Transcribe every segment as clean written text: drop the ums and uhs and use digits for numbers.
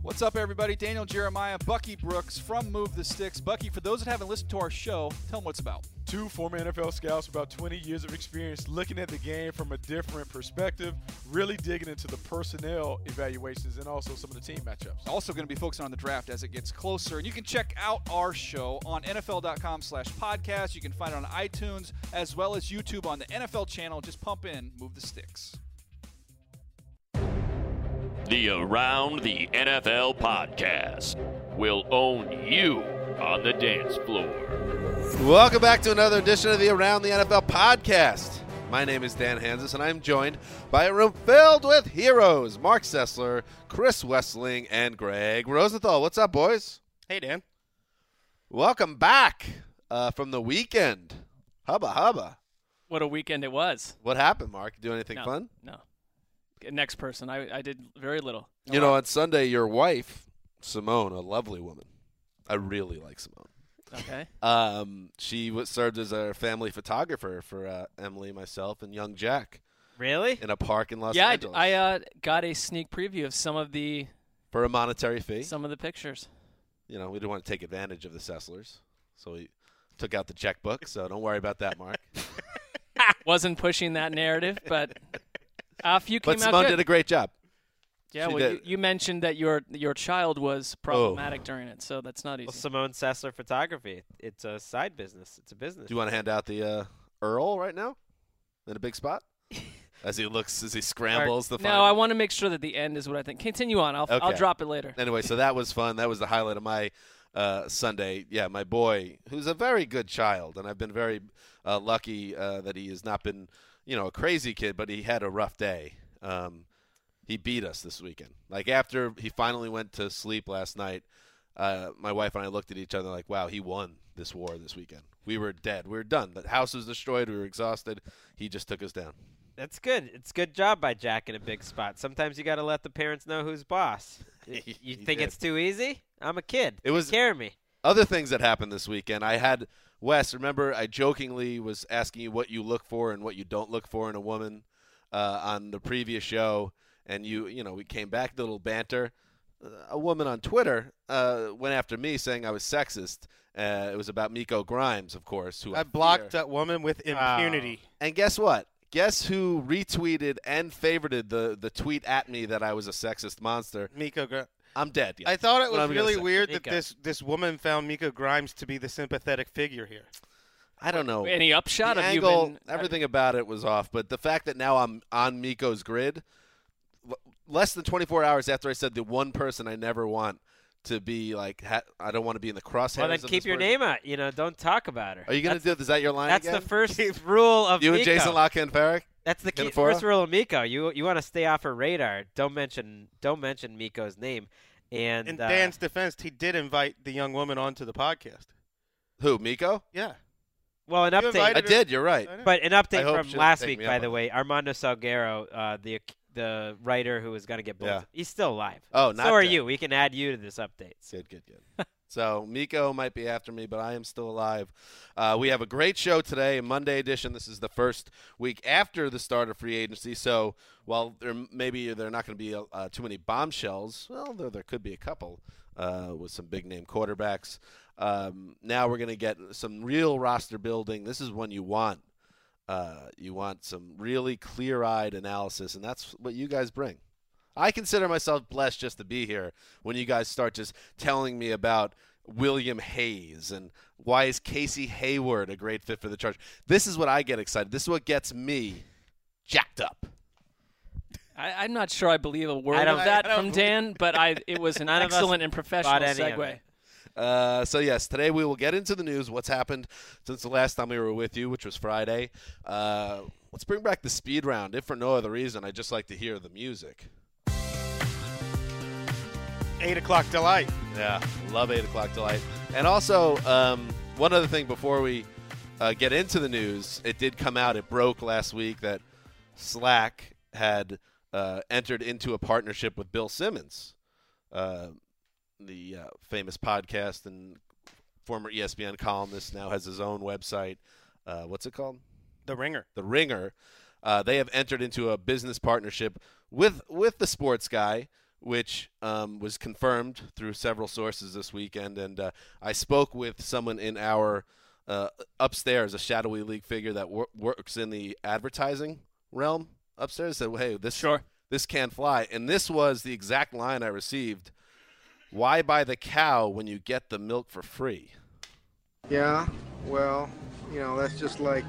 What's up, everybody? Daniel Jeremiah, Bucky Brooks from Move the Sticks. Bucky, for those that haven't listened to our show, tell them what it's about. Two former NFL scouts, about 20 years of experience looking at the game from a different perspective, really digging into the personnel evaluations and also some of the team matchups. Also going to be focusing on the draft as it gets closer. And you can check out our show on NFL.com/podcast. You can find it on iTunes as well as YouTube on the NFL channel. Just pump in Move the Sticks. The Around the NFL podcast will own you on the dance floor. Welcome back to another edition of the Around the NFL podcast. My name is Dan Hansis, and I'm joined by a room filled with heroes. Mark Sessler, Chris Wessling, and Greg Rosenthal. What's up, boys? Hey, Dan. Welcome back from the weekend. Hubba. What a weekend it was. What happened, Mark? Do anything fun? No. Next person. I did very little. You know, on Sunday, your wife, Simone, a lovely woman. I really like Simone. Okay. She served as our family photographer for Emily, myself, and young Jack. Really? In a park in Los Angeles. Yeah, I got a sneak preview of some of the for a monetary fee. Some of the pictures. You know, we didn't want to take advantage of the Sesslers, so we took out the checkbook. So don't worry about that, Mark. Wasn't pushing that narrative, but a few came but out Simone good. did a great job. Yeah, well, you mentioned that your child was problematic during it, so that's not easy. Well, Simone Sessler Photography. It's a side business. It's a business. Do you want to hand out the Earl right now in a big spot? As he scrambles the. No, I want to make sure that the end is what I think. Continue on. I'll drop it later. Anyway, so that was fun. That was the highlight of my Sunday. Yeah, my boy, who's a very good child, and I've been very lucky that he has not been, a crazy kid, but he had a rough day. He beat us this weekend. Like, after he finally went to sleep last night, my wife and I looked at each other like, wow, he won this war this weekend. We were dead. We were done. The house was destroyed. We were exhausted. He just took us down. That's good. It's a good job by Jack in a big spot. Sometimes you got to let the parents know who's boss. You think it's too easy? I'm a kid. Take care of me. Other things that happened this weekend. I had Wes, remember I jokingly was asking you what you look for and what you don't look for in a woman on the previous show. And we came back, a little banter. A woman on Twitter went after me saying I was sexist. It was about Miko Grimes, of course. Who I blocked that woman with impunity. And guess what? Guess who retweeted and favorited the tweet at me that I was a sexist monster? Miko Grimes. I'm dead. Yeah. I thought it was really weird that this woman found Miko Grimes to be the sympathetic figure here. I don't know. Any upshot the of angle, everything about it was off. But the fact that now I'm on Miko's grid – less than 24 hours after I said the one person I never want to be like, I don't want to be in the crosshairs. Well, then keep your name out. Don't talk about her. Are you going to do it? Is that your line That's again? the first rule of you Miko. And Jason La Canfora? That's the first rule of Miko. You want to stay off her radar. Don't mention Miko's name. And in Dan's defense, he did invite the young woman onto the podcast. Who, Miko? Yeah. Well, an update. I did. You're right. But an update from last week, by the way. Armando Salguero, the writer who was going to get bullied. Yeah. He's still alive. Oh, not So are dead. you. We can add you to this update. Good. So Miko might be after me, but I am still alive. We have a great show today, a Monday edition. This is the first week after the start of free agency. So while there not going to be too many bombshells, well, there could be a couple with some big-name quarterbacks. Now we're going to get some real roster building. This is one you want. You want some really clear-eyed analysis, and that's what you guys bring. I consider myself blessed just to be here when you guys start just telling me about William Hayes and why is Casey Hayward a great fit for the Chargers. This is what I get excited. This is what gets me jacked up. I'm not sure I believe a word of that from Dan, but it was an excellent and professional segue. So, yes, today we will get into the news, what's happened since the last time we were with you, which was Friday. Let's bring back the speed round. If for no other reason, I'd just like to hear the music. 8 o'clock delight. Yeah, love 8 o'clock delight. And also, one other thing before we get into the news, it did come out, it broke last week that Slack had entered into a partnership with Bill Simmons, the famous podcast and former ESPN columnist, now has his own website. What's it called? The Ringer. The Ringer. They have entered into a business partnership with the sports guy, which was confirmed through several sources this weekend. And I spoke with someone in our upstairs, a shadowy league figure that works in the advertising realm upstairs, said, hey, this can't fly. And this was the exact line I received. Why buy the cow when you get the milk for free? Yeah, well, that's just like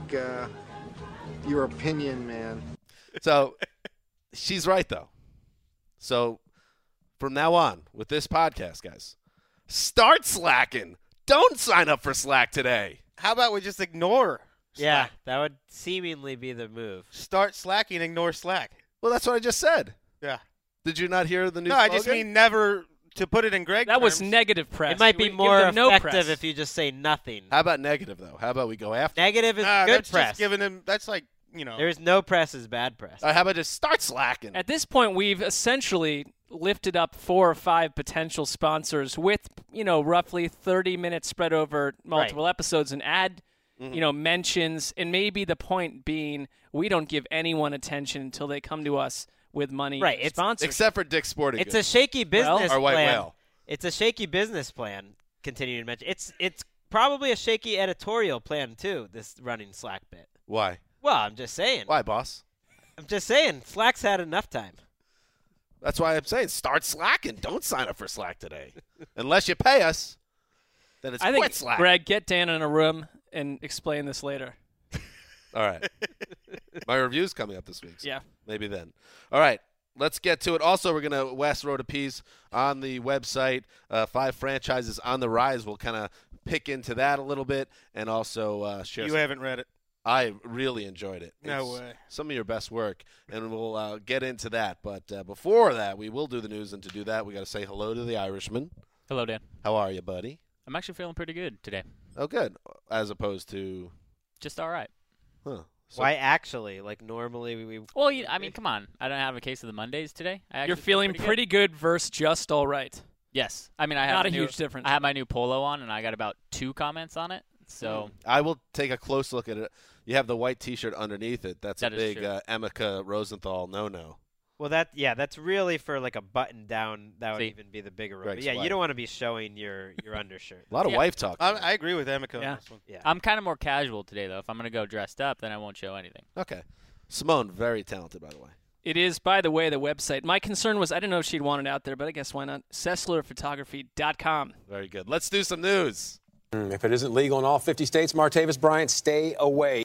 your opinion, man. So she's right, though. So from now on, with this podcast, guys, start slacking. Don't sign up for Slack today. How about we just ignore Slack? Yeah, that would seemingly be the move. Start slacking, ignore Slack. Well, that's what I just said. Yeah. Did you not hear the new slogan? slogan? I just mean never, to put it in Greg That terms. was negative press. It might be more effective if you just say nothing. How about negative, though? How about we go after? Negative is good that's press. Just giving him, that's like, There's no press is bad press. How about just start slacking? At this point, we've essentially lifted up 4 or 5 potential sponsors with, roughly 30 minutes spread over multiple episodes and add, mentions. And maybe the point being we don't give anyone attention until they come to us with money sponsors. Except for Dick's Sporting It's a shaky business or White plan. Whale. It's a shaky business plan, continuing to mention. It's probably a shaky editorial plan, too, this running Slack bit. Why? Well, I'm just saying. Why, boss? I'm just saying. Slack's had enough time. That's why I'm saying start slacking. Don't sign up for Slack today. Unless you pay us, then it's quit Slack. Greg, get Dan in a room and explain this later. All right. My review's coming up this week. So yeah. Maybe then. All right. Let's get to it. Also, we're going to West wrote a piece on the website. 5 franchises on the rise. We'll kind of pick into that a little bit and also share. You haven't read it. I really enjoyed it. No way. Some of your best work, and we'll get into that. But before that, we will do the news, and to do that, we got to say hello to the Irishman. Hello, Dan. How are you, buddy? I'm actually feeling pretty good today. Oh, good. As opposed to? Just all right. Huh. So why actually? Like normally we Well, I mean, come on. I don't have a case of the Mondays today. You're feeling pretty good versus just all right. Yes. I mean, I have not a huge difference. I have my new polo on, and I got about 2 comments on it. So I will take a close look at it. You have the white T-shirt underneath it. That's that a big Emeka Rosenthal no-no. Well, that's really for like a button down. That would even be the bigger role. Yeah, you don't want to be showing your undershirt. A lot of wife talk. I agree with Emeka on this one. Yeah. I'm kind of more casual today, though. If I'm going to go dressed up, then I won't show anything. Okay. Simone, very talented, by the way. It is, by the way, the website. My concern was I didn't know if she'd want it out there, but I guess why not? SesslerPhotography.com. Very good. Let's do some news. If it isn't legal in all 50 states, Martavis Bryant, stay away.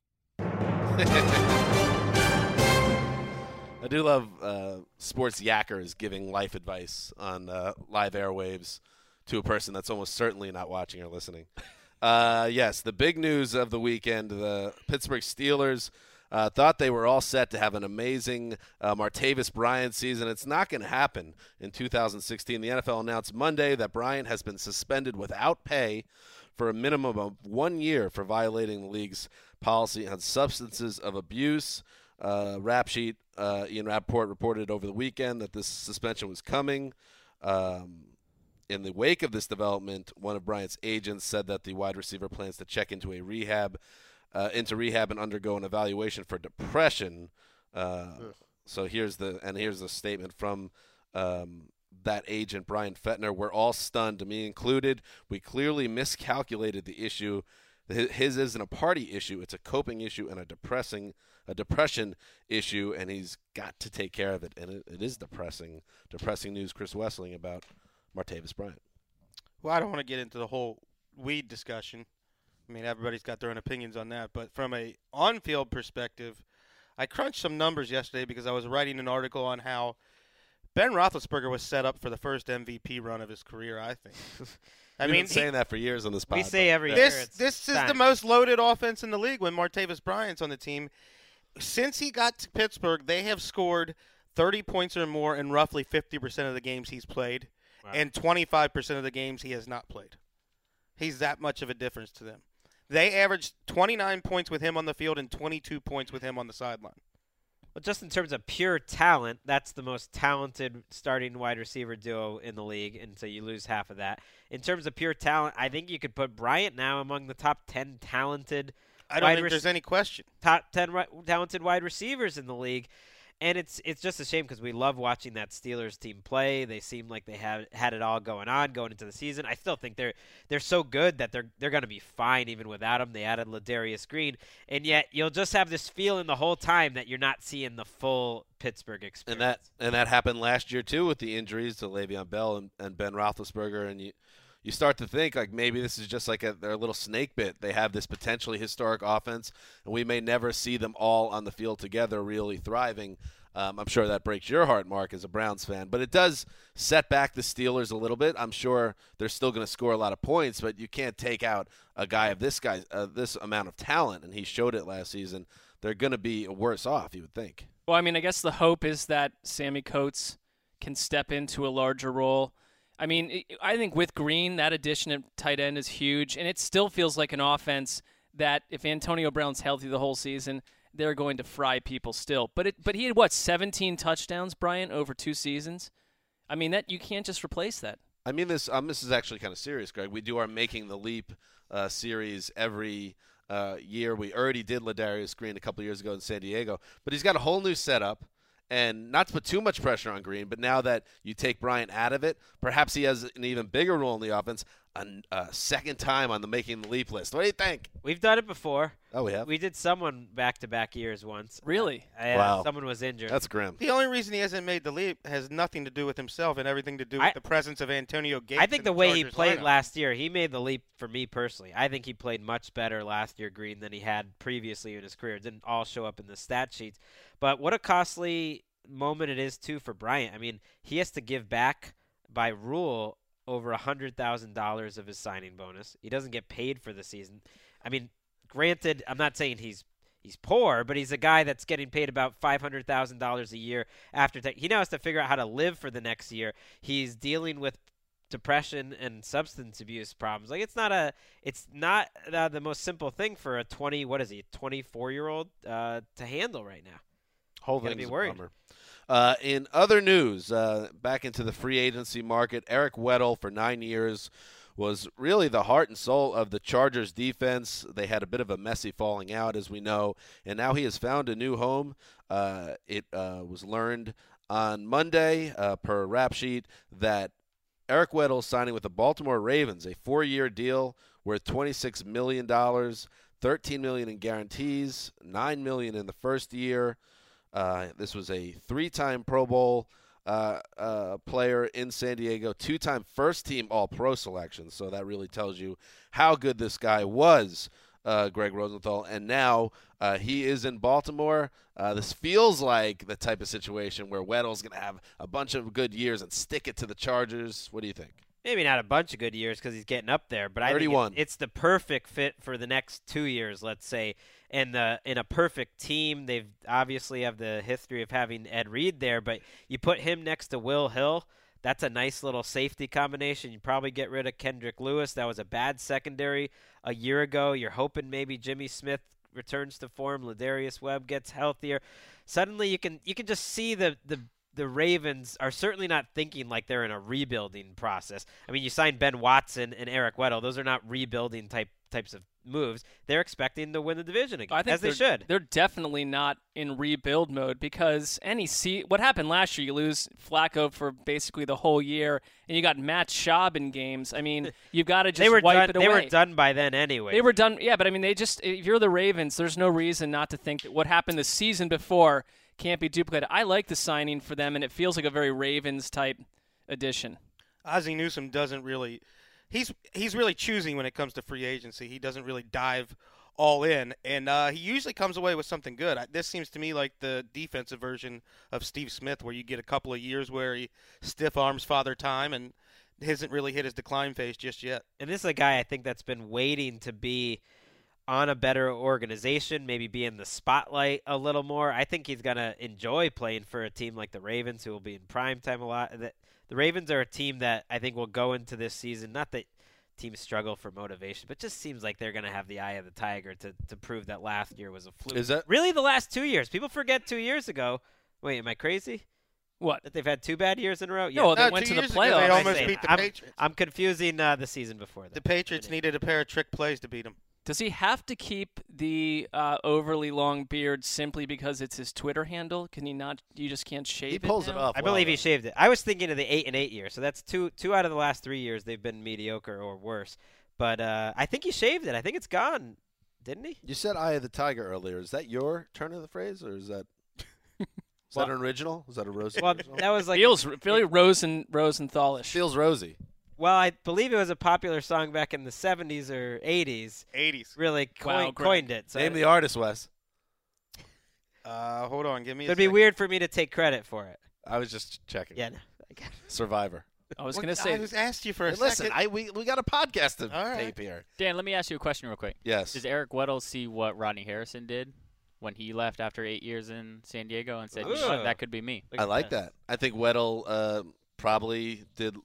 I do love sports yackers giving life advice on live airwaves to a person that's almost certainly not watching or listening. Yes, the big news of the weekend, the Pittsburgh Steelers thought they were all set to have an amazing Martavis Bryant season. It's not going to happen in 2016. The NFL announced Monday that Bryant has been suspended without pay for a minimum of 1 year for violating the league's policy on substances of abuse. Rap Sheet, Ian Rappaport reported over the weekend that this suspension was coming. In the wake of this development, one of Bryant's agents said that the wide receiver plans to check into rehab and undergo an evaluation for depression. So here's the statement from that agent, Brian Fettner. We're all stunned, me included. We clearly miscalculated the issue. His isn't a party issue. It's a coping issue and a depression issue, and he's got to take care of it. And it is depressing news, Chris Wessling, about Martavis Bryant. Well, I don't want to get into the whole weed discussion. I mean, everybody's got their own opinions on that. But from a on-field perspective, I crunched some numbers yesterday because I was writing an article on how Ben Roethlisberger was set up for the first MVP run of his career, I think. We've been saying that for years on this podcast. We say every year. This is the most loaded offense in the league when Martavis Bryant's on the team. Since he got to Pittsburgh, they have scored 30 points or more in roughly 50% of the games he's played, and 25% of the games he has not played. He's that much of a difference to them. They averaged 29 points with him on the field and 22 points with him on the sideline. Well, just in terms of pure talent, that's the most talented starting wide receiver duo in the league, and so you lose half of that. In terms of pure talent, I think you could put Bryant now among the top 10 talented I don't think there's any question. Top 10 talented wide receivers in the league. And it's just a shame because we love watching that Steelers team play. They seem like they had it all going into the season. I still think they're so good that they're going to be fine even without him. They added Ladarius Green, and yet you'll just have this feeling the whole time that you're not seeing the full Pittsburgh experience. And that happened last year too with the injuries to Le'Veon Bell and Ben Roethlisberger, and you start to think like maybe this is just like their little snake bit. They have this potentially historic offense, and we may never see them all on the field together really thriving. I'm sure that breaks your heart, Mark, as a Browns fan. But it does set back the Steelers a little bit. I'm sure they're still going to score a lot of points, but you can't take out a guy of this amount of talent, and he showed it last season. They're going to be worse off, you would think. Well, I mean, I guess the hope is that Sammy Coates can step into a larger role. I mean, I think with Green, that addition at tight end is huge, and it still feels like an offense that if Antonio Brown's healthy the whole season, they're going to fry people still. But he had, 17 touchdowns, Bryant, over 2 seasons? I mean, that you can't just replace that. I mean, this is actually kind of serious, Greg. We do our Making the Leap series every year. We already did Ladarius Green a couple years ago in San Diego, but he's got a whole new setup. And not to put too much pressure on Green, but now that you take Bryant out of it, perhaps he has an even bigger role in the offense. A second time on the Making the Leap list. What do you think? We've done it before. Oh, we have? We did someone back-to-back years once. Really? Wow. Someone was injured. That's grim. The only reason he hasn't made the leap has nothing to do with himself and everything to do with the presence of Antonio Gates. I think the way he played lineup. last year, he made the leap for me personally. I think he played much better last year, Green, than he had previously in his career. It didn't all show up in the stat sheets. But what a costly moment it is, too, for Bryant. I mean, he has to give back by rule over $100,000 of his signing bonus. He doesn't get paid for the season. I mean, granted, I'm not saying he's poor, but he's a guy that's getting paid about $500,000 a year after he now has to figure out how to live for the next year. He's dealing with depression and substance abuse problems. Like it's not the most simple thing for a 24-year-old to handle right now. Whole thing's a bummer. In other news, back into the free agency market, Eric Weddle for 9 years was really the heart and soul of the Chargers defense. They had a bit of a messy falling out, as we know, and now he has found a new home. It was learned on Monday per Rap Sheet that Eric Weddle is signing with the Baltimore Ravens, a 4-year deal worth $26 million, $13 million in guarantees, $9 million in the first year. This was a 3-time Pro Bowl player in San Diego, 2-time first-team All-Pro selection. So that really tells you how good this guy was, Greg Rosenthal. And now he is in Baltimore. This feels like the type of situation where Weddle's going to have a bunch of good years and stick it to the Chargers. What do you think? Maybe not a bunch of good years because he's getting up there, but I think it's the perfect fit for the next 2 years, let's say. And in a perfect team, they've obviously have the history of having Ed Reed there, but you put him next to Will Hill, that's a nice little safety combination. You probably get rid of Kendrick Lewis. That was a bad secondary a year ago. You're hoping maybe Jimmy Smith returns to form, Ladarius Webb gets healthier. Suddenly you can just see the Ravens are certainly not thinking like they're in a rebuilding process. I mean, you signed Ben Watson and Eric Weddle. Those are not rebuilding types of moves. They're expecting to win the division again, as they should. They're definitely not in rebuild mode because what happened last year, you lose Flacco for basically the whole year, and you got Matt Schaub in games. I mean, you've got to just wipe it away. They were done by then anyway. They were done, yeah, but I mean, if you're the Ravens, there's no reason not to think that what happened the season before can't be duplicated. I like the signing for them, and it feels like a very Ravens-type addition. Ozzie Newsome doesn't really – he's really choosing when it comes to free agency. He doesn't really dive all in, and he usually comes away with something good. This seems to me like the defensive version of Steve Smith, where you get a couple of years where he stiff arms Father Time and hasn't really hit his decline phase just yet. And this is a guy I think that's been waiting to be on a better organization, maybe be in the spotlight a little more. I think he's going to enjoy playing for a team like the Ravens, who will be in primetime a lot. The Ravens are a team that I think will go into this season, not that teams struggle for motivation, but just seems like they're going to have the eye of the tiger to prove that last year was a fluke. Is that really the last 2 years? People forget 2 years ago. Wait, am I crazy? What? That they've had 2 bad years in a row? No, they went to the playoffs. They almost beat the Patriots. I'm confusing the season before that. The Patriots needed a pair of trick plays to beat them. Does he have to keep the overly long beard simply because it's his Twitter handle? Can he not? You just can't shave it. He pulls now? it off. I believe he shaved it. I was thinking of the 8-8 year, so that's two out of the last 3 years they've been mediocre or worse. But I think he shaved it. I think it's gone, didn't he? You said "Eye of the Tiger" earlier. Is that your turn of the phrase, or is that that an original? Is that a Rosie? Well, that was like feels very Rosenthalish. Feels Rosie. Well, I believe it was a popular song back in the 70s or 80s. 80s. Really coined it. So Name the artist, Wes. Hold on. Give me a It'd be weird for me to take credit for it. I was just checking. Yeah, no. Survivor. I was going to say. I just asked you for a Listen, second. we got a podcast to All right. tape here. Dan, let me ask you a question real quick. Yes. Does Eric Weddle see what Rodney Harrison did when he left after 8 years in San Diego and said, you know what, that could be me? I like that. I think Weddle probably did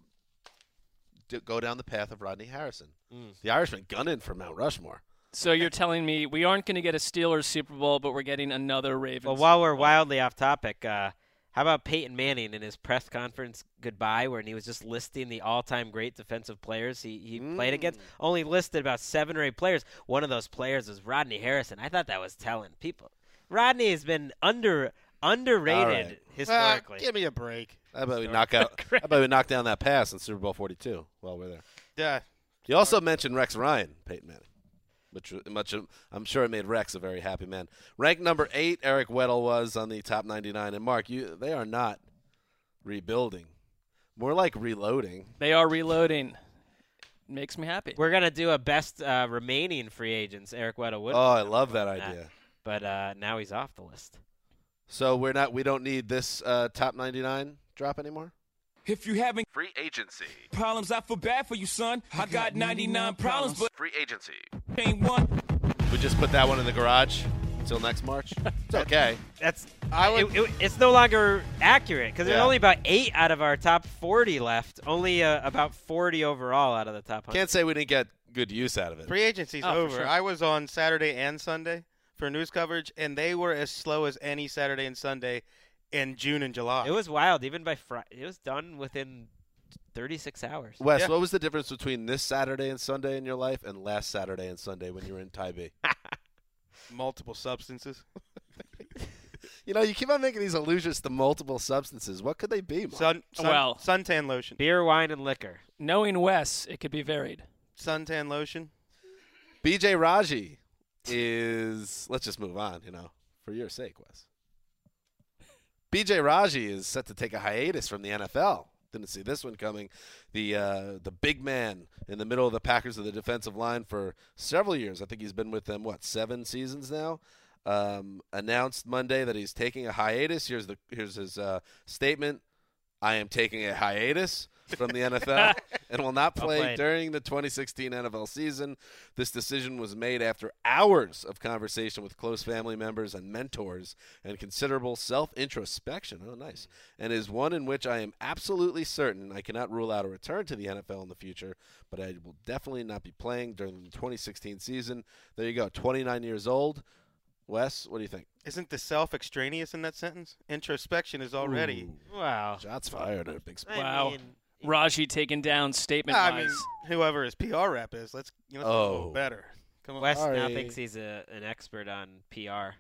go down the path of Rodney Harrison. The Irishman gunning for Mount Rushmore. So you're telling me we aren't going to get a Steelers Super Bowl, but we're getting another Ravens. Well, while we're wildly off topic, how about Peyton Manning in his press conference goodbye, where he was just listing the all-time great defensive players he played against? Only listed about 7 or 8 players. One of those players was Rodney Harrison. I thought that was telling people. Rodney has been underrated historically. Give me a break. How about we knock down that pass in Super Bowl 42 while we're there? Yeah. You also mentioned Rex Ryan, Peyton Manning, which I'm sure it made Rex a very happy man. Ranked number 8, Eric Weddle was on the top 99. And Mark, they are not rebuilding, more like reloading. They are reloading. Makes me happy. We're gonna do a best remaining free agents. Eric Weddle would. Oh, I love that idea. But now he's off the list. So we don't need this top 99 drop anymore? If you having free agency problems, I feel bad for you, son. I got 99 problems, but free agency ain't one. We just put that one in the garage until next March. It's okay. It's no longer accurate because there's only about 8 out of our top 40 left. Only about 40 overall out of the top 100. Can't say we didn't get good use out of it. Free agency's over. Sure. I was on Saturday and Sunday for news coverage, and they were as slow as any Saturday and Sunday in June and July. It was wild. Even by Friday, it was done within 36 hours. Wes, what was the difference between this Saturday and Sunday in your life and last Saturday and Sunday when you were in Tybee? Multiple substances. You keep on making these allusions to multiple substances. What could they be, Mark? Suntan lotion. Beer, wine, and liquor. Knowing Wes, it could be varied. Suntan lotion. BJ Raji is – let's just move on, for your sake, Wes. BJ Raji is set to take a hiatus from the NFL. Didn't see this one coming. The big man in the middle of the Packers of the defensive line for several years. I think he's been with them, 7 seasons now. Announced Monday that he's taking a hiatus. Here's his statement. I am taking a hiatus from the NFL and will not play during the 2016 NFL season. This decision was made after hours of conversation with close family members and mentors and considerable self-introspection. Oh, nice. And is one in which I am absolutely certain I cannot rule out a return to the NFL in the future, but I will definitely not be playing during the 2016 season. There you go, 29 years old. Wes, what do you think? Isn't the self extraneous in that sentence? Introspection is already. Ooh. Wow. Shots fired at a big spot. Wow. Raji taken down statement-wise. Whoever his PR rep is, let's go better. Come on. Wes now thinks he's an expert on PR.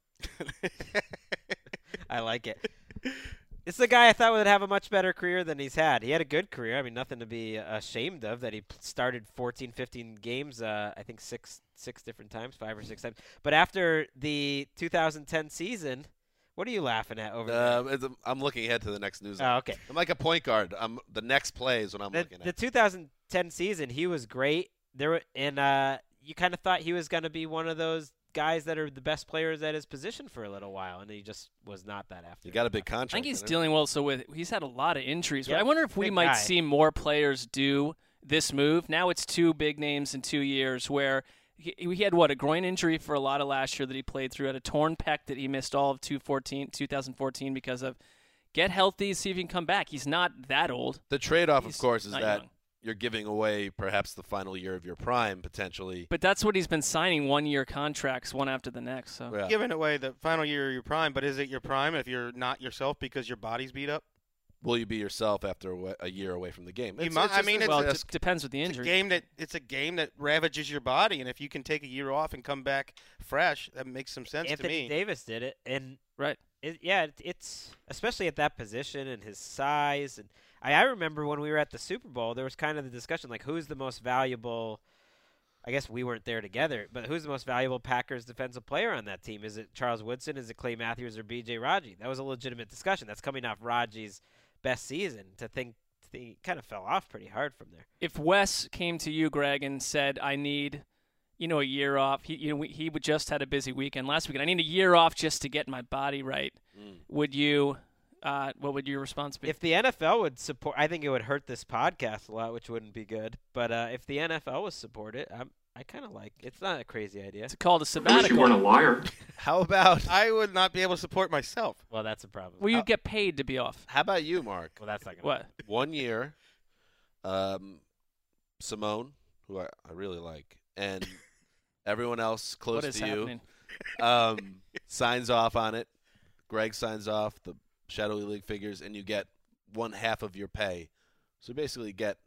I like it. It's the guy I thought would have a much better career than he's had. He had a good career. I mean, nothing to be ashamed of that he started 14, 15 games, I think 6 different times, 5 or 6 times. But after the 2010 season, what are you laughing at over there? I'm looking ahead to the next news. Oh, okay. I'm like a point guard. The next play is what I'm looking at. The 2010 season, he was great. You kind of thought he was going to be one of those guys that are the best players at his position for a little while, and he just was not that after. He got a big contract. I think he's dealing well. He's had a lot of injuries. But Yep. I wonder if we Big might guy. see more players do this move. Now it's 2 big names in 2 years where he had, a groin injury for a lot of last year that he played through, had a torn pec that he missed all of 2014 because of. Get healthy, see if he can come back. He's not that old. The trade-off, of course, is not that young. you're giving away perhaps the final year of your prime, potentially. But that's what he's been signing, 1-year contracts, one after the next. So Giving away the final year of your prime, but is it your prime if you're not yourself because your body's beat up? will you be yourself after a year away from the game? It depends with the injury. It's a game that ravages your body, and if you can take a year off and come back fresh, that makes some sense to me. Anthony Davis did it, and right. It's especially at that position and his size. And I remember when we were at the Super Bowl, there was kind of the discussion like who's the most valuable. I guess we weren't there together, but who's the most valuable Packers defensive player on that team? Is it Charles Woodson? Is it Clay Matthews or B.J. Raji? That was a legitimate discussion. That's coming off Raji's best season. To think he kind of fell off pretty hard from there. If Wes came to you, Greg, and said, "I need, a year off," he just had a busy weekend last weekend. "I need a year off just to get my body right." Would you? What would your response be? If the NFL would support, I think it would hurt this podcast a lot, which wouldn't be good. But if the NFL would support it, I kind of like. It's not a crazy idea. It's called a sabbatical. I wish you weren't a liar. How about? I would not be able to support myself. Well, that's a problem. Well, you get paid to be off. How about you, Mark? Well, that's not gonna what? 1 year. Simone, who I really like, and everyone else close what is to happening? You, signs off on it. Greg signs off the Shadowy League figures, and you get 1/2 of your pay. So basically, get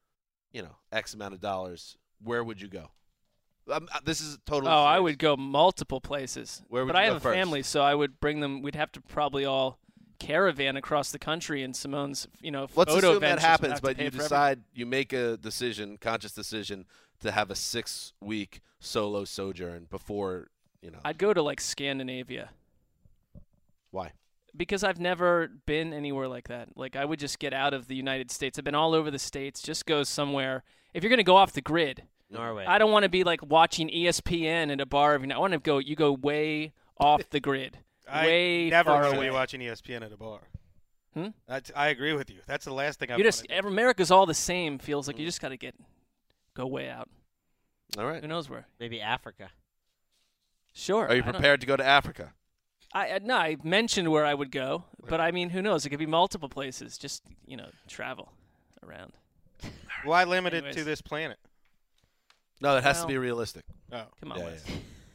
X amount of dollars. Where would you go? This is totally. Oh, serious. I would go multiple places. Where would but you I go have first? a family, so I would bring them. We'd have to probably all caravan across the country in Simone's, Let's photo assume that ventures. happens, but Pay you for everything. decide, you make a conscious decision to have a 6-week solo sojourn before, I'd go to Scandinavia. Why? Because I've never been anywhere like that. I would just get out of the United States. I've been all over the States. Just go somewhere. If you're going to go off the grid, Norway. I don't want to be watching ESPN at a bar. I want to go. You go way off the grid. Way never far want to away. be watching ESPN at a bar. I agree with you. That's the last thing I. America's all the same. Feels like you just got to go way out. All right. Who knows where? Maybe Africa. Sure. Are you prepared to go to Africa? I mentioned where I would go, but who knows? It could be multiple places. Just travel around. Why limit it to this planet? No, it has to be realistic. Oh, come on, Wes.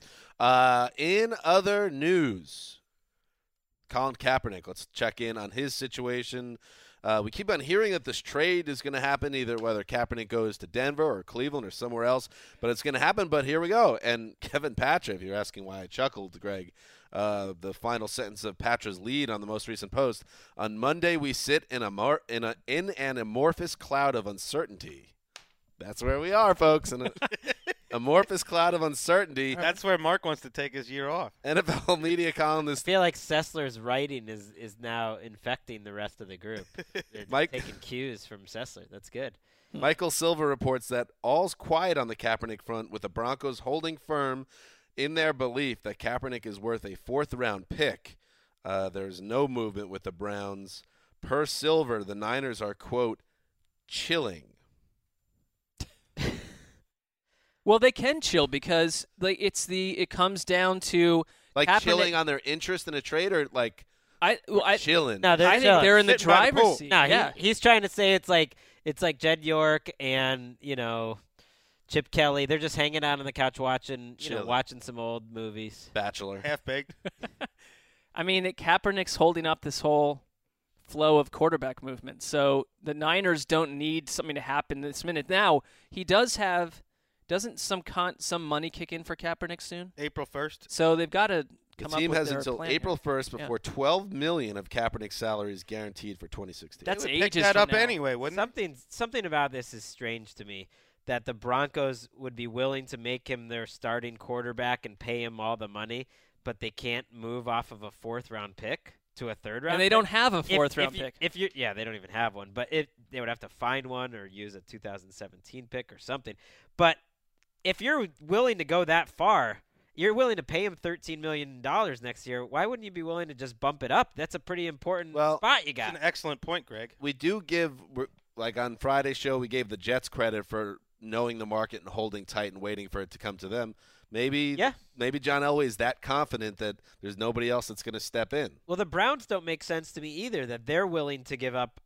In other news, Colin Kaepernick. Let's check in on his situation. We keep on hearing that this trade is going to happen, either whether Kaepernick goes to Denver or Cleveland or somewhere else, but it's going to happen. But here we go. And Kevin Patra, if you're asking why I chuckled, Greg, the final sentence of Patra's lead on the most recent post: on Monday we sit in an amorphous cloud of uncertainty. That's where we are, folks. In an amorphous cloud of uncertainty. That's where Mark wants to take his year off. NFL media columnist. I feel like Sessler's writing is now infecting the rest of the group. They're taking cues from Sessler. That's good. Michael Silver reports that all's quiet on the Kaepernick front, with the Broncos holding firm in their belief that Kaepernick is worth a 4th-round pick. There's no movement with the Browns. Per Silver, the Niners are, quote, chilling. Well, they can chill because it comes down to Kaepernick, chilling on their interest in a trade, or chilling. No, I think they're in the driver's seat. No, he's trying to say it's like Jed York and Chip Kelly. They're just hanging out on the couch watching watching some old movies. Bachelor, half-baked. Kaepernick's holding up this whole flow of quarterback movement. So the Niners don't need something to happen this minute. Now he does have. Doesn't some money kick in for Kaepernick soon? April 1st. So they've got to come up with the team has their until plan April here. 1st before $12 million of Kaepernick's salary is guaranteed for 2016. That's Pick ages that from up now. anyway, wouldn't Something about this is strange to me, that the Broncos would be willing to make him their starting quarterback and pay him all the money, but they can't move off of a 4th-round pick to a 3rd-round And they pick? don't have a 4th-round pick. They don't even have one. But they would have to find one or use a 2017 pick or something. But if you're willing to go that far, you're willing to pay him $13 million next year, why wouldn't you be willing to just bump it up? That's a pretty important spot you got. That's an excellent point, Greg. We do give, on Friday's show, we gave the Jets credit for knowing the market and holding tight and waiting for it to come to them. Maybe John Elway is that confident that there's nobody else that's going to step in. Well, the Browns don't make sense to me either, that they're willing to give up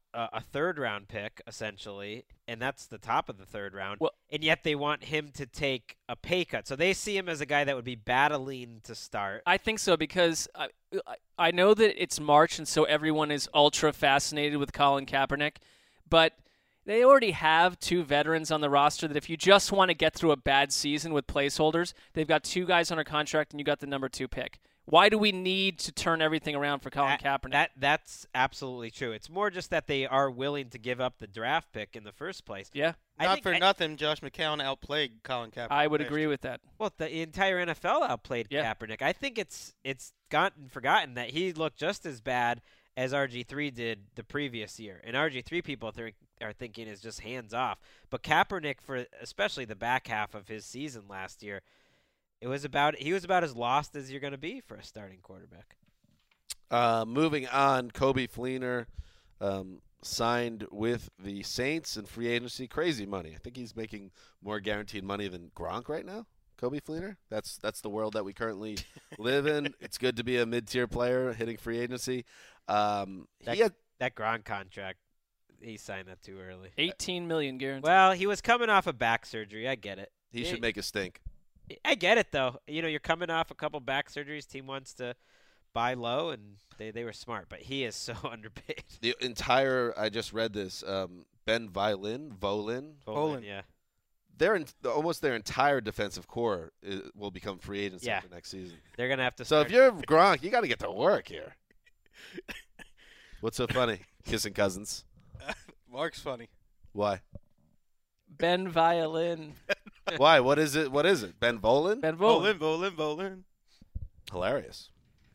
a third-round pick, essentially, and that's the top of the third round, well, and yet they want him to take a pay cut. So they see him as a guy that would be battling to start. I think so because I know that it's March, and so everyone is ultra fascinated with Colin Kaepernick, but they already have 2 veterans on the roster that if you just want to get through a bad season with placeholders, they've got 2 guys under contract, and you got the number 2 pick. Why do we need to turn everything around for Colin Kaepernick? That's absolutely true. It's more just that they are willing to give up the draft pick in the first place. Yeah. Not for nothing, Josh McCown outplayed Colin Kaepernick. I would agree with that. Well, the entire NFL outplayed Kaepernick. I think it's gotten forgotten that he looked just as bad as RG3 did the previous year. And RG3 people are thinking is just hands off. But Kaepernick, for especially the back half of his season last year, he was about as lost as you're going to be for a starting quarterback. Moving on, Coby Fleener signed with the Saints in free agency. Crazy money. I think he's making more guaranteed money than Gronk right now. Coby Fleener. That's the world that we currently live in. It's good to be a mid-tier player hitting free agency. That Gronk contract, he signed that too early. $18 million guaranteed. Well, he was coming off of back surgery. I get it. He should make a stink. I get it, though. You're coming off a couple back surgeries. Team wants to buy low, and they were smart. But he is so underpaid. The entire – I just read this. Ben Volin, yeah. Almost their entire defensive core will become free agents after next season. They're going to have to So if you're Gronk, you got to get to work here. What's so funny? Kissing cousins. Mark's funny. Why? Ben Violin. Why? What is it? Ben Volin? Ben Volin. Volin. Hilarious.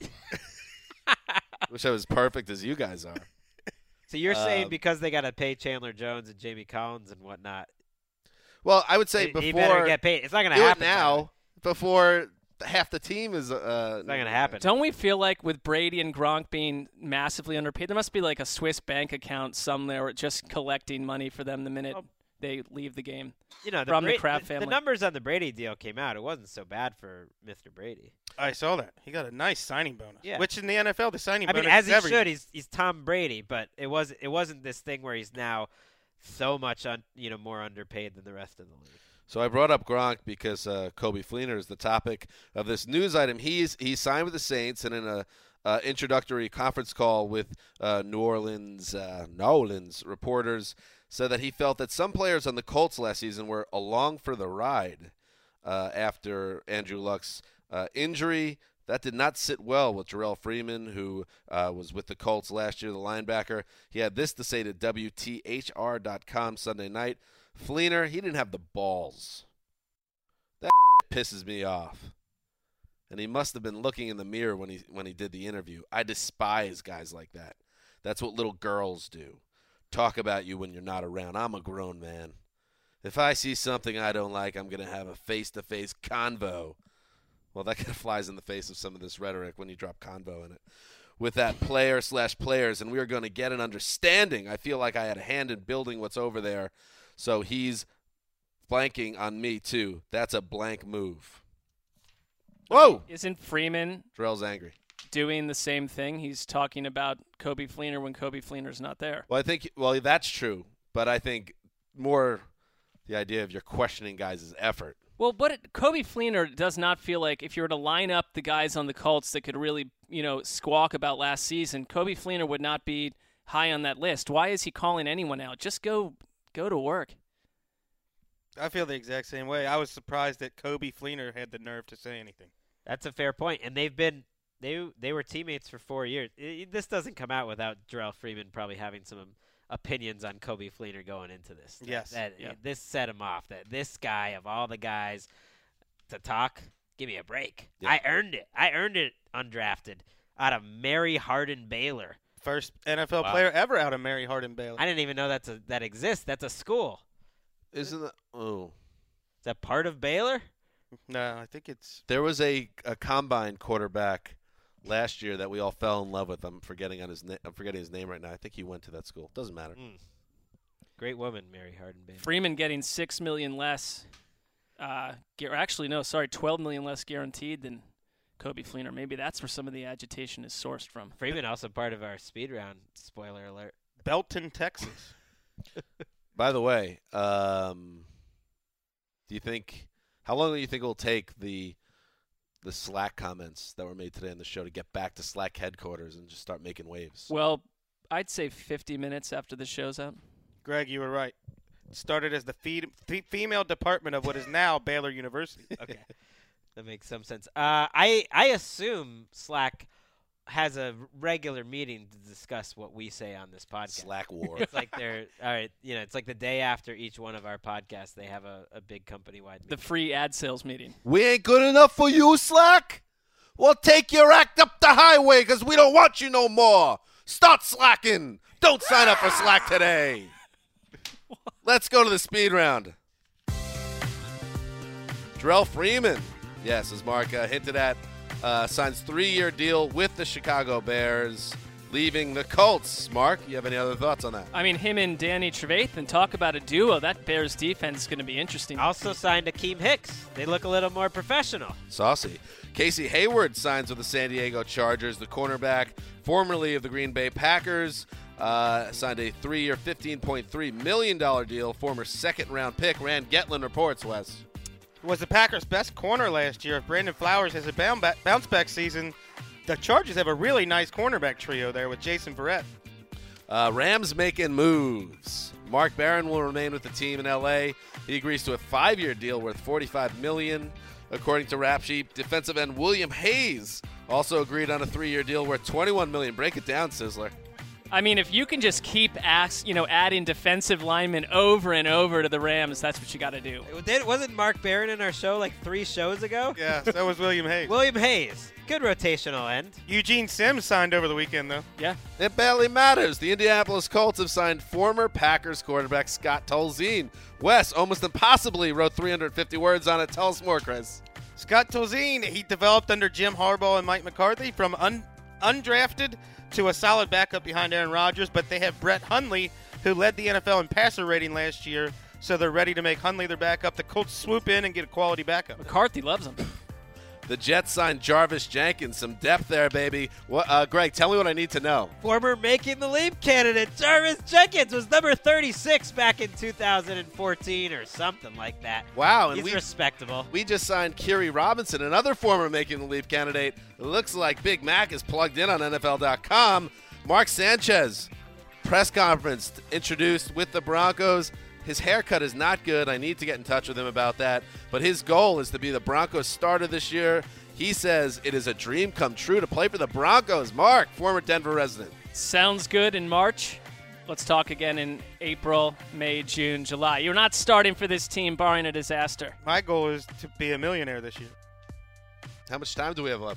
Wish I was perfect as you guys are. So you're saying because they got to pay Chandler Jones and Jamie Collins and whatnot. Well, I would say before he better get paid. It's not going to happen now. Before half the team is. It's not going to happen. Don't we feel like with Brady and Gronk being massively underpaid, there must be like a Swiss bank account somewhere just collecting money for them the minute they leave the game. From the Kraft family. The numbers on the Brady deal came out. It wasn't so bad for Mr. Brady. I saw that. He got a nice signing bonus. Yeah. Which in the NFL, the signing bonus as is he should. He's Tom Brady, but it wasn't this thing where he's now so much more underpaid than the rest of the league. So I brought up Gronk because Coby Fleener is the topic of this news item. He signed with the Saints, and in a introductory conference call with New Orleans reporters, said that he felt that some players on the Colts last season were along for the ride after Andrew Luck's injury. That did not sit well with Jarrell Freeman, who was with the Colts last year, the linebacker. He had this to say to WTHR.com Sunday night. Fleener, he didn't have the balls. That pisses me off. And he must have been looking in the mirror when he did the interview. I despise guys like that. That's what little girls do. Talk about you when you're not around. I'm a grown man. If I see something I don't like, I'm going to have a face-to-face convo. Well, that kind of flies in the face of some of this rhetoric when you drop convo in it. With that player/players, and we are going to get an understanding. I feel like I had a hand in building what's over there. So he's blanking on me, too. That's a blank move. Whoa! Isn't Freeman Terrell's angry. Doing the same thing? He's talking about Coby Fleener when Coby Fleener's not there. Well, that's true. But I think more the idea of you're questioning guys' effort. Well, but Coby Fleener does not feel like if you were to line up the guys on the Colts that could really, squawk about last season, Coby Fleener would not be high on that list. Why is he calling anyone out? Just go to work. I feel the exact same way. I was surprised that Coby Fleener had the nerve to say anything. That's a fair point. And they were teammates for 4 years. This doesn't come out without Jarrell Freeman probably having some opinions on Coby Fleener going into this. Yes. This set him off. That this guy, of all the guys to talk, give me a break. Yeah. I earned it undrafted out of Mary Hardin Baylor. First NFL player ever out of Mary Hardin Baylor. I didn't even know that exists. That's a school. Isn't that? Oh. Is that part of Baylor? No, I think it's. There was a combine quarterback last year that we all fell in love with. I'm forgetting his name right now. I think he went to that school. Doesn't matter. Great woman, Mary Hardin Baylor. Freeman getting $6 million less. $12 million less guaranteed than Coby Fleener. Maybe that's where some of the agitation is sourced from. Freeman also part of our speed round. Spoiler alert. Belton, Texas. By the way, do you think how long do you think it will take the Slack comments that were made today on the show to get back to Slack headquarters and just start making waves? Well, I'd say 50 minutes after the show's out. Greg, you were right. It started as the female department of what is now Baylor University. Okay. That makes some sense. I assume Slack has a regular meeting to discuss what we say on this podcast. Slack war. It's like they're all right. It's like the day after each one of our podcasts, they have a big company-wide meeting. The free ad sales meeting. We ain't good enough for you, Slack? Well, take your act up the highway because we don't want you no more. Start slacking. Don't sign up for Slack today. Let's go to the speed round. Terrell Freeman, yes, as Mark hinted at, signs 3-year deal with the Chicago Bears, leaving the Colts. Mark, you have any other thoughts on that? I mean, him and Danny Trevathan, talk about a duo. That Bears defense is going to be interesting. Also signed Akeem Hicks. They look a little more professional. Saucy. Casey Hayward signs with the San Diego Chargers. The cornerback, formerly of the Green Bay Packers, signed a 3-year, $15.3 million deal. Former second-round pick. Rand Getlin reports, Wes. Was the Packers' best corner last year. If Brandon Flowers has a bounce-back season, the Chargers have a really nice cornerback trio there with Jason Verrett. Rams making moves. Mark Barron will remain with the team in L.A. He agrees to a 5-year deal worth $45 million. According to Rap Sheet, defensive end William Hayes also agreed on a 3-year deal worth $21 million. Break it down, Sizzler. I mean, if you can just keep adding defensive linemen over and over to the Rams, that's what you got to do. Wasn't Mark Barron in our show like 3 shows ago? Yeah, that was William Hayes. William Hayes. Good rotational end. Eugene Sims signed over the weekend, though. Yeah. It barely matters. The Indianapolis Colts have signed former Packers quarterback Scott Tolzien. Wes almost impossibly wrote 350 words on it. Tell us more, Chris. Scott Tolzien, he developed under Jim Harbaugh and Mike McCarthy from undrafted to a solid backup behind Aaron Rodgers, but they have Brett Hundley, who led the NFL in passer rating last year, so they're ready to make Hundley their backup. The Colts swoop in and get a quality backup. McCarthy loves him. The Jets signed Jarvis Jenkins. Some depth there, baby. Greg, tell me what I need to know. Former Making the Leap candidate Jarvis Jenkins was number 36 back in 2014 or something like that. Wow. And He's respectable. We just signed Kiri Robinson, another former Making the Leap candidate. It looks like Big Mac is plugged in on NFL.com. Mark Sanchez, press conference introduced with the Broncos. His haircut is not good. I need to get in touch with him about that. But his goal is to be the Broncos starter this year. He says it is a dream come true to play for the Broncos. Mark, former Denver resident. Sounds good in March. Let's talk again in April, May, June, July. You're not starting for this team barring a disaster. My goal is to be a millionaire this year. How much time do we have left?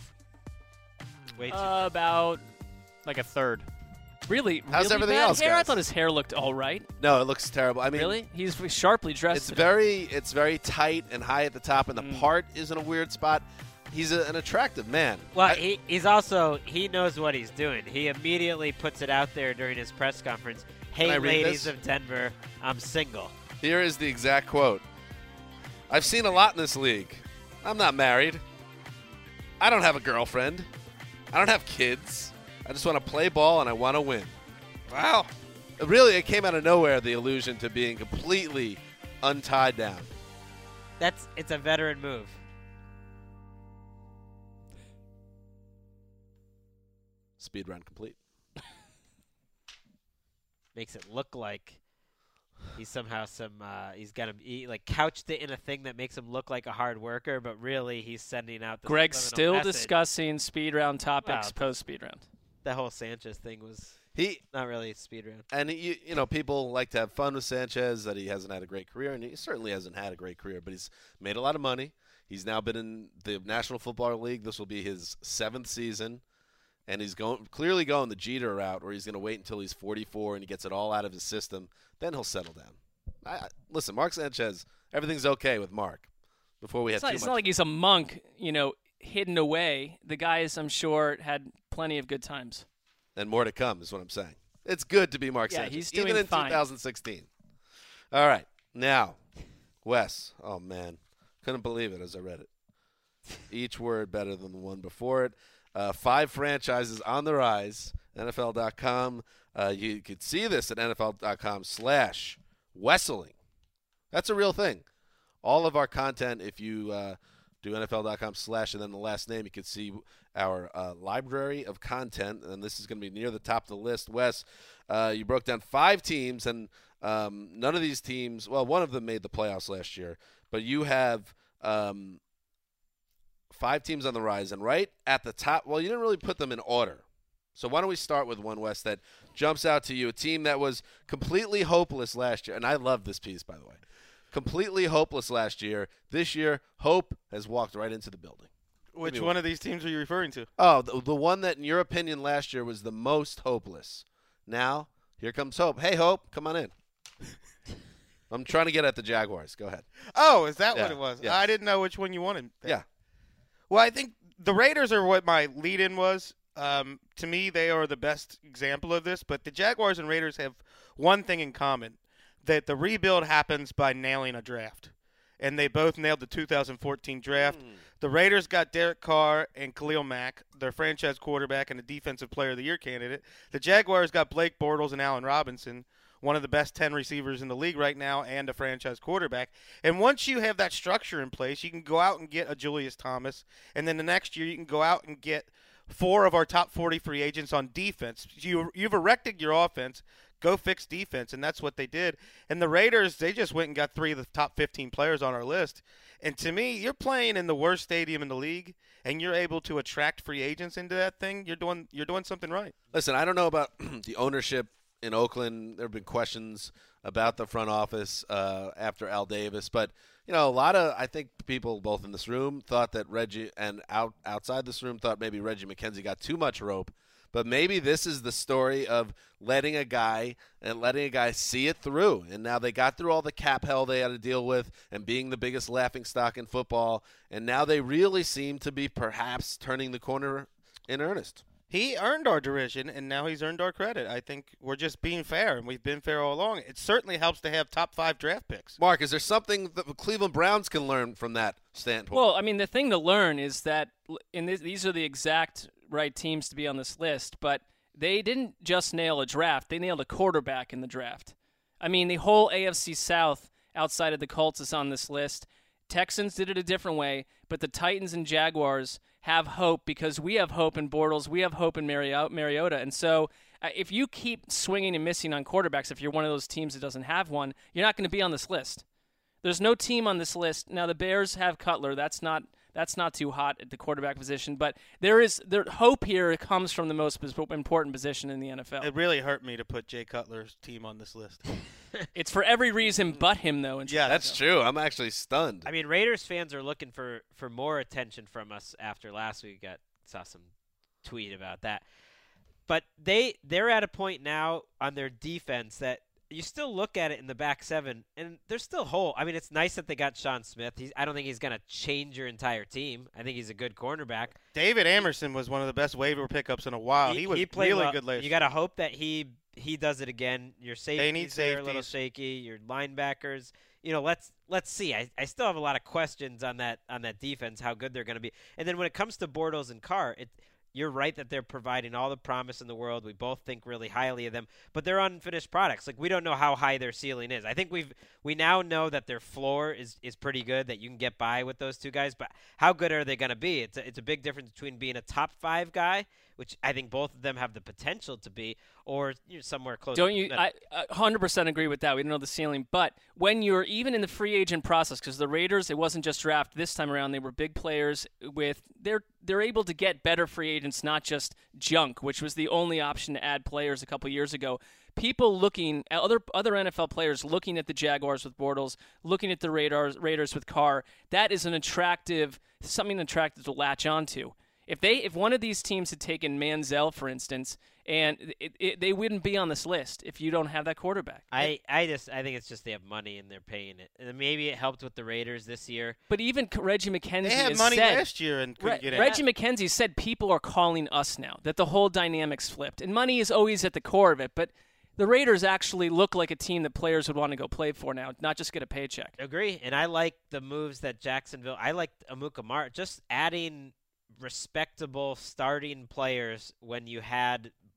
About like a third. Really? How's everything bad else, hair? guys? I thought his hair looked all right. No, it looks terrible. I mean, really? He's sharply dressed. It's today. very tight and high at the top, and the part is in a weird spot. He's an attractive man. Well, he knows what he's doing. He immediately puts it out there during his press conference. Hey, ladies of Denver, I'm single. Here is the exact quote. I've seen a lot in this league. I'm not married. I don't have a girlfriend. I don't have kids. I just want to play ball and I want to win. Wow. Really, it came out of nowhere, the allusion to being completely untied down. It's a veteran move. Speed run complete. Makes it look like he's somehow he's got him couched it in a thing that makes him look like a hard worker, but really he's sending out the Greg's still message. Discussing speed round topics post speed round. The whole Sanchez thing was not really a speed round. And people like to have fun with Sanchez, that he hasn't had a great career, and he certainly hasn't had a great career, but he's made a lot of money. He's now been in the National Football League. This will be his 7th season. And he's clearly going the Jeter route, where he's going to wait until he's 44 and he gets it all out of his system. Then he'll settle down. Listen, Mark Sanchez, everything's okay with Mark. Before we had it's not like he's a monk, hidden away. The guys, I'm sure, had plenty of good times. And more to come is what I'm saying. It's good to be Mark Sanchez. He's doing even in fine. 2016. All right. Now, Wes. Oh, man. Couldn't believe it as I read it. Each word better than the one before it. 5 franchises on the rise NFL.com. You could see this at NFL.com/Wesseling. That's a real thing. All of our content, if you do NFL.com/ and then the last name, you can see our library of content, and this is going to be near the top of the list. Wes, you broke down 5 teams, and none of these teams, well, one of them made the playoffs last year, but you have 5 teams on the rise, and right at the top, well, you didn't really put them in order. So why don't we start with one, Wes, that jumps out to you, a team that was completely hopeless last year, and I love this piece, by the way. Completely hopeless last year. This year, hope has walked right into the building. Which one of these teams are you referring to? Oh, the one that, in your opinion, last year was the most hopeless. Now, here comes Hope. Hey, Hope, come on in. I'm trying to get at the Jaguars. Go ahead. Oh, is that what it was? Yeah. I didn't know which one you wanted. Yeah. Well, I think the Raiders are what my lead-in was. To me, they are the best example of this. But the Jaguars and Raiders have one thing in common, that the rebuild happens by nailing a draft. And they both nailed the 2014 draft. The Raiders got Derek Carr and Khalil Mack, their franchise quarterback and a Defensive Player of the Year candidate. The Jaguars got Blake Bortles and Allen Robinson, one of the best 10 receivers in the league right now, and a franchise quarterback. And once you have that structure in place, you can go out and get a Julius Thomas, and then the next year you can go out and get 4 of our top 40 free agents on defense. You've erected your offense. Go fix defense, and that's what they did. And the Raiders, they just went and got 3 of the top 15 players on our list. And to me, you're playing in the worst stadium in the league, and you're able to attract free agents into that thing. You're doing something right. Listen, I don't know about the ownership in Oakland. There have been questions about the front office after Al Davis, but a lot of, I think, people both in this room thought that Reggie, and outside this room thought maybe Reggie McKenzie got too much rope. But maybe this is the story of letting a guy see it through. And now they got through all the cap hell they had to deal with and being the biggest laughingstock in football. And now they really seem to be perhaps turning the corner in earnest. He earned our derision, and now he's earned our credit. I think we're just being fair, and we've been fair all along. It certainly helps to have top 5 draft picks. Mark, is there something that the Cleveland Browns can learn from that standpoint? Well, I mean, the thing to learn is that these are the exact right teams to be on this list, but they didn't just nail a draft. They nailed a quarterback in the draft. I mean, the whole AFC South outside of the Colts is on this list. Texans did it a different way, but the Titans and Jaguars have hope because we have hope in Bortles. We have hope in Mariota. And so if you keep swinging and missing on quarterbacks, if you're one of those teams that doesn't have one, you're not going to be on this list. There's no team on this list. Now, the Bears have Cutler. That's not too hot at the quarterback position, but hope here comes from the most important position in the NFL. It really hurt me to put Jay Cutler's team on this list. It's for every reason but him, though. Yeah, that's true. I'm actually stunned. I mean, Raiders fans are looking for more attention from us after last week. Saw some tweet about that. But they're at a point now on their defense that you still look at it in the back 7, and there's still hole. I mean, it's nice that they got Sean Smith. I don't think he's going to change your entire team. I think he's a good cornerback. David Amerson was one of the best waiver pickups in a while. He was played really well. good last year. You got to hope that he does it again. Your safeties are a little shaky. Your linebackers. Let's see. I still have a lot of questions on that defense, how good they're going to be. And then when it comes to Bortles and Carr, you're right that they're providing all the promise in the world. We both think really highly of them, but they're unfinished products. Like, we don't know how high their ceiling is. I think we now know that their floor is pretty good, that you can get by with those 2 guys, but how good are they going to be? It's a big difference between being a top 5 guy, which I think both of them have the potential to be, or somewhere close. Don't you? I 100% agree with that. We don't know the ceiling, but when you're even in the free agent process, because the Raiders, it wasn't just draft this time around. They were big players they're able to get better free agents, not just junk, which was the only option to add players a couple years ago. People looking at other NFL players looking at the Jaguars with Bortles, looking at the Raiders with Carr, that is something attractive to latch onto. If one of these teams had taken Manziel, for instance, and they wouldn't be on this list if you don't have that quarterback. I think it's just they have money and they're paying it. And maybe it helped with the Raiders this year. But even Reggie McKenzie they had money last year and couldn't get it. Reggie McKenzie said people are calling us now, that the whole dynamic's flipped. And money is always at the core of it, but the Raiders actually look like a team that players would want to go play for now, not just get a paycheck. Agree. And I like the moves that Jacksonville – I like Amukamara. Just adding respectable starting players when you had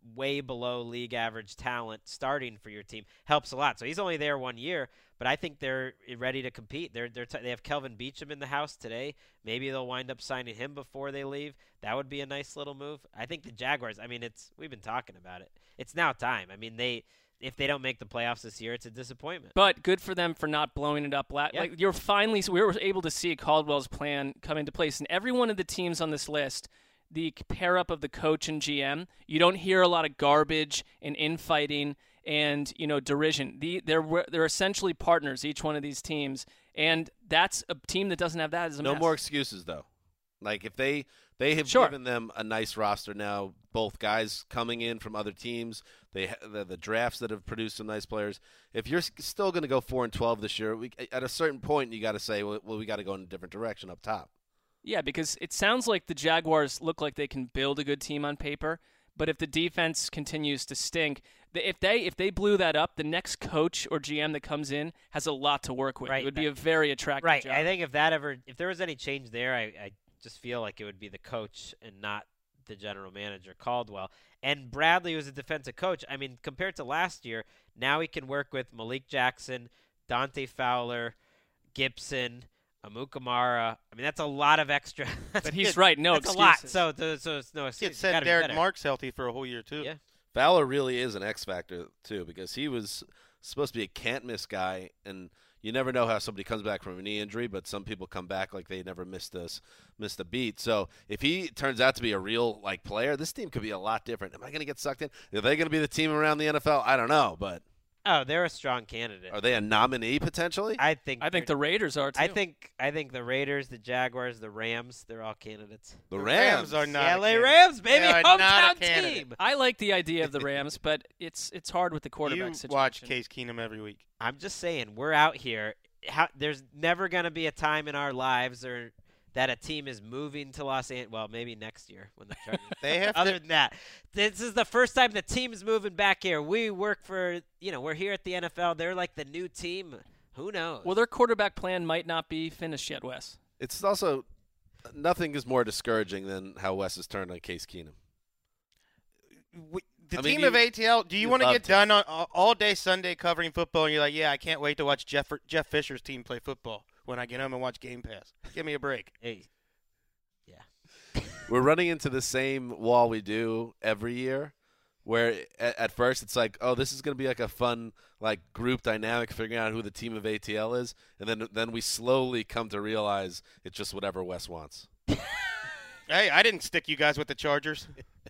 way below league average talent starting for your team helps a lot. So he's only there 1 year, but I think they're ready to compete. They have Kelvin Beachum in the house today. Maybe they'll wind up signing him before they leave. That would be a nice little move. I think the Jaguars, I mean, we've been talking about it. It's now time. I mean, if they don't make the playoffs this year, it's a disappointment. But good for them for not blowing it up. Yeah. Like we were able to see Caldwell's plan come into place, and every one of the teams on this list, the pair up of the coach and GM, you don't hear a lot of garbage and infighting and derision. They're essentially partners, each one of these teams, and that's a team that doesn't have that as a no mess. more excuses though. Like if they have given them a nice roster now, both guys coming in from other teams, the drafts that have produced some nice players. If you're still going to go 4-12 this year, at a certain point you got to say, well, we got to go in a different direction up top. Yeah, because it sounds like the Jaguars look like they can build a good team on paper, but if the defense continues to stink, if they blew that up, the next coach or GM that comes in has a lot to work with. Right. It would be a very attractive job. I think if there was any change there, I just feel like it would be the coach and not the general manager, Caldwell. And Bradley was a defensive coach. I mean, compared to last year, now he can work with Malik Jackson, Dante Fowler, Gibson, Amukamara. I mean, that's a lot of extra. But he's right. No that's excuses. a lot. So it's no excuse. He said Derek Marks healthy for a whole year, too. Yeah. Fowler really is an X factor, too, because he was supposed to be a can't-miss guy, and you never know how somebody comes back from a knee injury, but some people come back like they never missed a beat. So if he turns out to be a real player, this team could be a lot different. Am I going to get sucked in? Are they going to be the team around the NFL? I don't know, but oh, they're a strong candidate. Are they a nominee potentially? I think the Raiders are too. I think the Raiders, the Jaguars, the Rams, they're all candidates. The Rams are not. LA Rams, baby, hometown team. I like the idea of the Rams, but it's hard with the quarterback situation. You watch Case Keenum every week. I'm just saying, we're out here. There's never going to be a time in our lives that a team is moving to Los Angeles. Well, maybe next year when the Chargers. Other than that, this is the first time the team is moving back here. We work for, we're here at the NFL. They're like the new team. Who knows? Well, their quarterback plan might not be finished yet, Wes. It's also nothing is more discouraging than how Wes has turned on Case Keenum. The team of ATL, do you want to get done on all day Sunday covering football, and you're like, yeah, I can't wait to watch Jeff Fisher's team play football when I get home and watch Game Pass. Give me a break. Hey. Yeah. We're running into the same wall we do every year where at first it's like, oh, this is going to be like a fun group dynamic figuring out who the team of ATL is, and then we slowly come to realize it's just whatever Wes wants. Hey, I didn't stick you guys with the Chargers.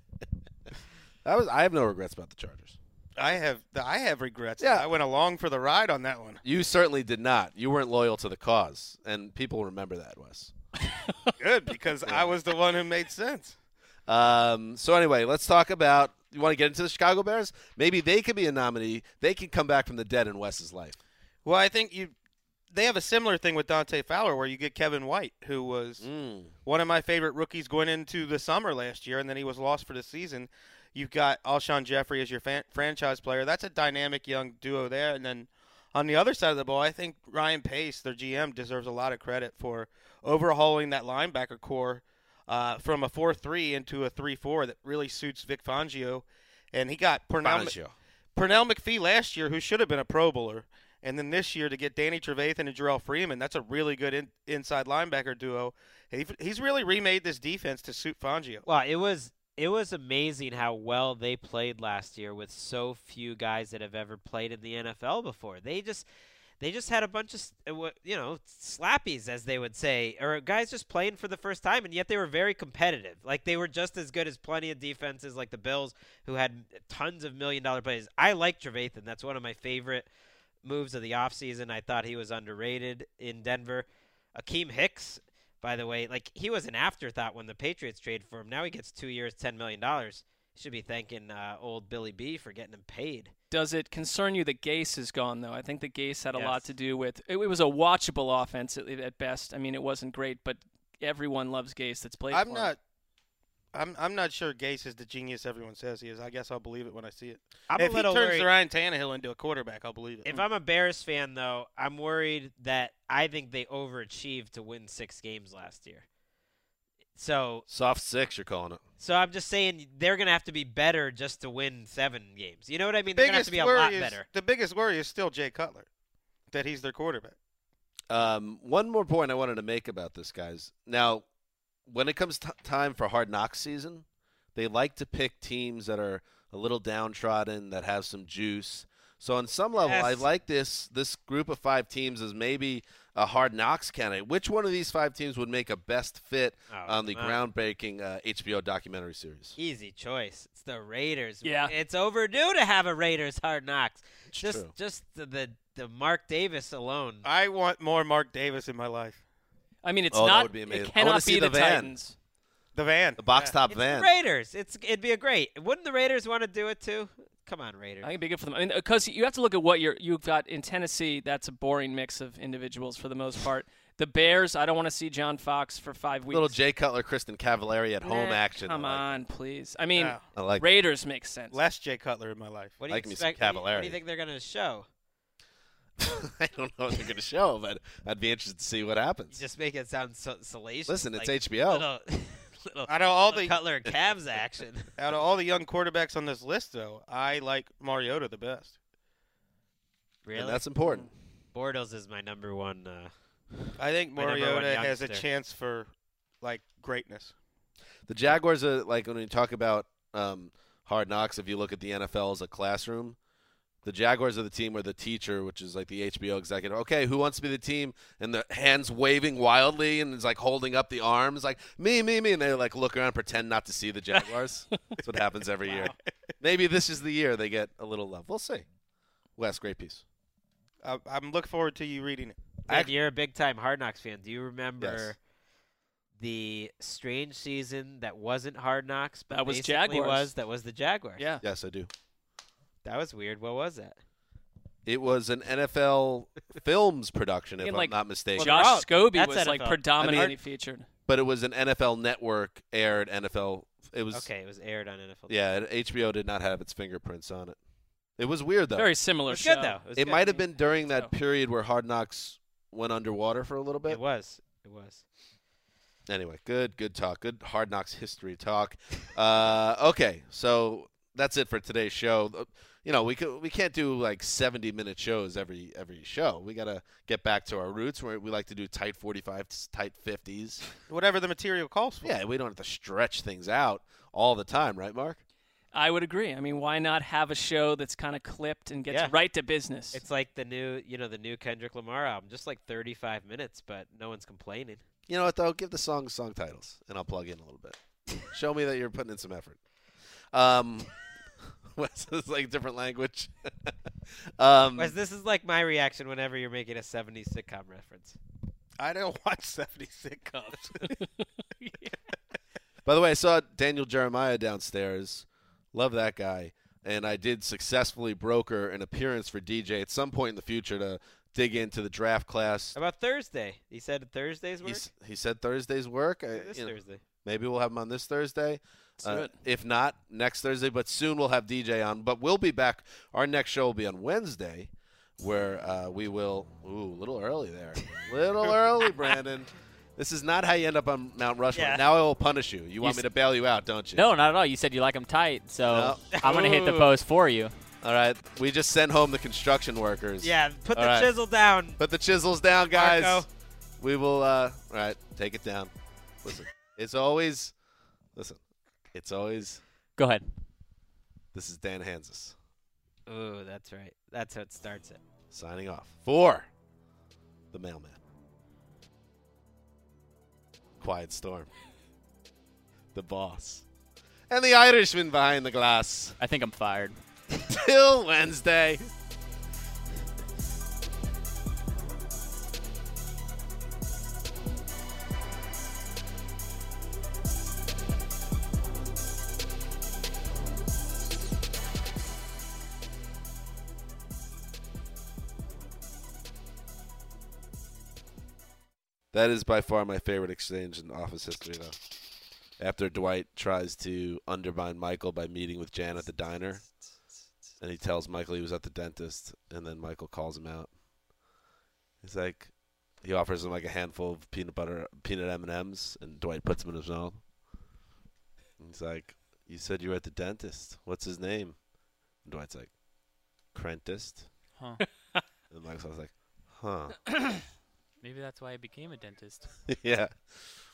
I have no regrets about the Chargers. I have regrets. Yeah. I went along for the ride on that one. You certainly did not. You weren't loyal to the cause, and people remember that, Wes. Good, because I was the one who made sense. So anyway, let's talk about – you want to get into the Chicago Bears? Maybe they could be a nominee. They could come back from the dead in Wes's life. Well, I think they have a similar thing with Dante Fowler where you get Kevin White, who was one of my favorite rookies going into the summer last year, and then he was lost for the season. You've got Alshon Jeffrey as your franchise player. That's a dynamic young duo there. And then on the other side of the ball, I think Ryan Pace, their GM, deserves a lot of credit for overhauling that linebacker core from a 4-3 into a 3-4 that really suits Vic Fangio. And he got Pernell McPhee last year, who should have been a Pro Bowler. And then this year to get Danny Trevathan and Jarrell Freeman, that's a really good inside linebacker duo. He's really remade this defense to suit Fangio. Well, it was amazing how well they played last year with so few guys that have ever played in the NFL before. They just had a bunch of slappies, as they would say, or guys just playing for the first time, and yet they were very competitive. Like, they were just as good as plenty of defenses like the Bills, who had tons of million-dollar plays. I like Trevathan. That's one of my favorite moves of the offseason. I thought he was underrated in Denver. Akeem Hicks, by the way, he was an afterthought when the Patriots traded for him. Now he gets 2 years, $10 million. He should be thanking old Billy B for getting him paid. Does it concern you that Gase is gone, though? I think that Gase had a lot to do with it. It was a watchable offense at best. I mean, it wasn't great, but everyone loves Gase that's played for him. I'm not sure Gase is the genius everyone says he is. I guess I'll believe it when I see it. If he turns Ryan Tannehill into a quarterback, I'll believe it. If I'm a Bears fan, though, I'm worried that I think they overachieved to win 6 games last year. So soft 6, you're calling it. So I'm just saying they're going to have to be better just to win 7 games. You know what I mean? They're going to have to be a lot better. The biggest worry is still Jay Cutler, that he's their quarterback. One more point I wanted to make about this, guys. Now, when it comes time for Hard Knocks season, they like to pick teams that are a little downtrodden, that have some juice. So on some level, I like this group of 5 teams as maybe a Hard Knocks candidate. Which one of these 5 teams would make a best fit on the groundbreaking HBO documentary series? Easy choice. It's the Raiders. Yeah. It's overdue to have a Raiders Hard Knocks. True. Just the Mark Davis alone. I want more Mark Davis in my life. I mean, it's that not. would be amazing. It cannot see be the van. Titans. The van. The box top It's van. the Raiders. It'd be a great. Wouldn't the Raiders want to do it too? Come on, Raiders. I think it'd be good for them. I mean, because you have to look at what you've got in Tennessee. That's a boring mix of individuals for the most part. The Bears, I don't want to see John Fox for 5 weeks. Little Jay Cutler, Kristen Cavallari at home action. Come on, please. I mean, I like Raiders makes sense. Less Jay Cutler in my life. What do you like expect? me some What do you Cavallari. think they're going to show? I don't know what they're going to show, but I'd be interested to see what happens. You just make it sound salacious. Listen, it's like HBO. Little Out of all the Cutler and Cavs action. Out of all the young quarterbacks on this list, though, I like Mariota the best. Really? And that's important. Bortles is my number one. I think My number one Mariota has a youngster. chance for greatness. The Jaguars are like when you talk about Hard Knocks. If you look at the NFL as a classroom, the Jaguars are the team where the teacher, which is like the HBO executive, okay, who wants to be the team? And the hands waving wildly and is like holding up the arms, like me, and they like look around, and pretend not to see the Jaguars. That's what happens every year. Maybe this is the year they get a little love. We'll see. Wes, great piece. I'm looking forward to you reading it. Ed, you're a big time Hard Knocks fan. Do you remember Yes. the strange season that wasn't Hard Knocks, but That was basically Jaguars. that was the Jaguars? Yeah. Yes, I do. That was weird. What was that? It was an NFL Films production, if And, I'm like, not mistaken. Josh Scobie That's was like NFL. predominantly featured. But it was an NFL Network aired NFL. It was Okay, it was aired on NFL. Yeah, HBO did not have its fingerprints on it. It was weird though. Very similar It was show. good though. It was It good. might have been during that So. period where Hard Knocks went underwater for a little bit. It was. It was. Anyway, good talk. Good Hard Knocks history talk. Okay, so that's it for today's show. You know, we can't do like 70-minute shows every show. We got to get back to our roots where we like to do tight 45s, tight 50s. Whatever the material calls for. Yeah, we don't have to stretch things out all the time, right, Mark? I would agree. I mean, why not have a show that's kind of clipped and gets Yeah. right to business? It's like the new Kendrick Lamar album, just like 35 minutes, but no one's complaining. You know what, though? Give the song titles, and I'll plug in a little bit. Show me that you're putting in some effort. It's like different language. Wes, this is like my reaction whenever you're making a 70s sitcom reference. I don't watch 70 sitcoms. By the way, I saw Daniel Jeremiah downstairs. Love that guy. And I did successfully broker an appearance for DJ at some point in the future to dig into the draft class. How about Thursday? He said Thursday's work? He said Thursday's work. This Thursday. Maybe we'll have him on this Thursday. do it. If not, next Thursday. But soon we'll have DJ on. But we'll be back. Our next show will be on Wednesday, where we will. Ooh, a little early there. Little early, Brandon. This is not how you end up on Mount Rushmore. Yeah. Now I will punish you. You want me to bail you out, don't you? No, not at all. You said you like them tight, so No. I'm going to hit the post for you. All right. We just sent home the construction workers. Yeah, put All the right. chisel down. Put the chisels down, guys. Marco. We will. All right. Take it down. Listen. It's always. Go ahead. This is Dan Hansis Ooh, that's right. That's how it starts it. signing off for the Mailman. Quiet Storm. The boss. And the Irishman behind the glass. I think I'm fired. Till Wednesday. That is by far my favorite exchange in office history, though. After Dwight tries to undermine Michael by meeting with Jan at the diner, and he tells Michael he was at the dentist, and then Michael calls him out. He's like, he offers him like a handful of peanut M&Ms, and Dwight puts them in his mouth. And he's like, "You said you were at the dentist. What's his name?" And Dwight's like, "Crentist." Huh. And Michael's like, "Huh." Maybe that's why I became a dentist. Yeah.